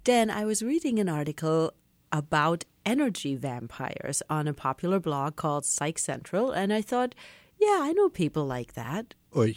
Dan, I was reading an article about energy vampires on a popular blog called Psych Central, and I thought, yeah, I know people like that. Oy,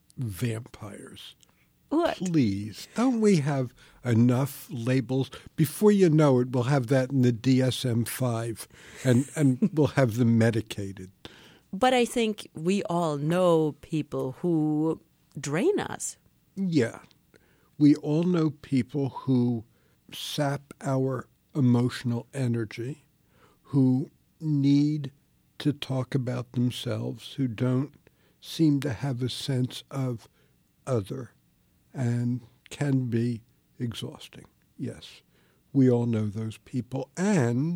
vampires. What? Please, don't we have enough labels? Before you know it, we'll have that in the DSM-5, and we'll have them medicated. But I think we all know people who drain us. Yeah. We all know people who sap our emotional energy, who need to talk about themselves, who don't seem to have a sense of other, and can be exhausting. Yes, we all know those people, and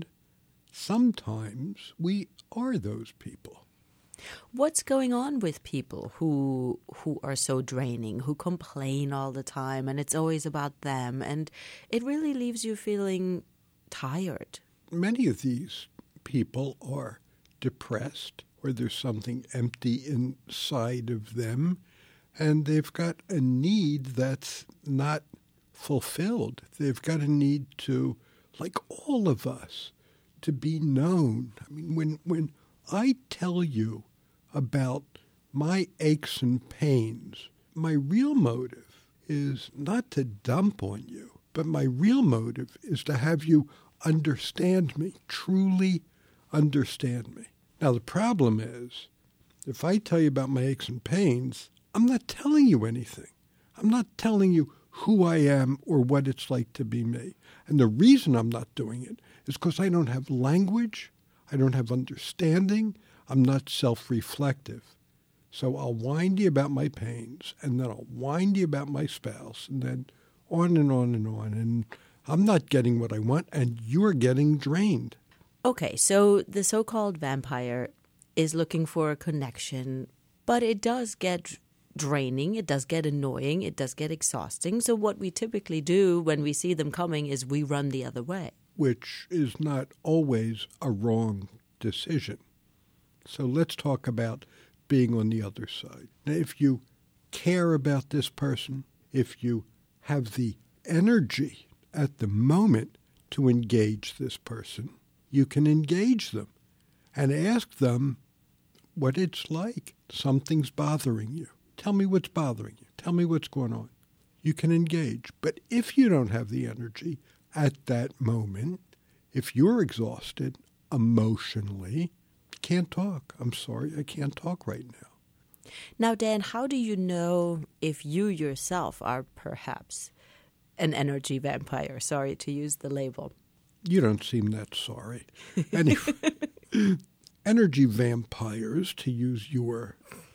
sometimes we are those people. What's going on with people who are so draining, who complain all the time, and it's always about them, and it really leaves you feeling tired? Many of these people are depressed, or there's something empty inside of them, and they've got a need that's not fulfilled. They've got a need to, like all of us, to be known. I mean, when I tell you about my aches and pains, my real motive is not to dump on you, but my real motive is to have you understand me, truly understand me. Now, the problem is, if I tell you about my aches and pains, I'm not telling you anything. I'm not telling you who I am or what it's like to be me. And the reason I'm not doing it is because I don't have language, I don't have understanding, I'm not self-reflective. So I'll whine to you about my pains, and then I'll whine to you about my spouse, and then on and on and on. And I'm not getting what I want, and you're getting drained. Okay, so the so-called vampire is looking for a connection, but it does get draining, it does get annoying, it does get exhausting. So what we typically do when we see them coming is we run the other way. Which is not always a wrong decision. So let's talk about being on the other side. Now, if you care about this person, if you have the energy at the moment to engage this person, you can engage them and ask them what it's like. Something's bothering you. Tell me what's bothering you. Tell me what's going on. You can engage. But if you don't have the energy at that moment, if you're exhausted emotionally, can't talk. I'm sorry, I can't talk right now. Now, Dan, how do you know if you yourself are perhaps an energy vampire? Sorry to use the label. You don't seem that sorry. Anyway, energy vampires, to use your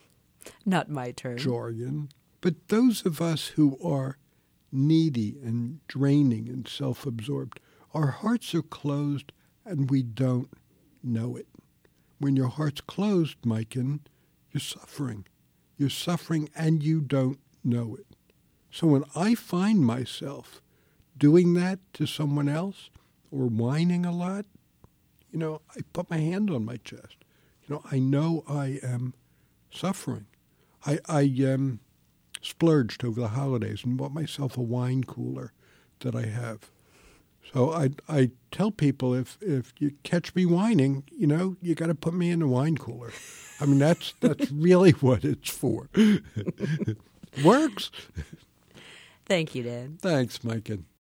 not my term, jargon, but those of us who are needy and draining and self-absorbed, our hearts are closed and we don't know it. When your heart's closed, Maiken, you're suffering. You're suffering and you don't know it. So when I find myself doing that to someone else or whining a lot, I put my hand on my chest. I know I am suffering. I splurged over the holidays and bought myself a wine cooler that I have. So I tell people if you catch me whining, you got to put me in a wine cooler. I mean, that's really what it's for. Works. Thank you, Dan. Thanks, Maiken.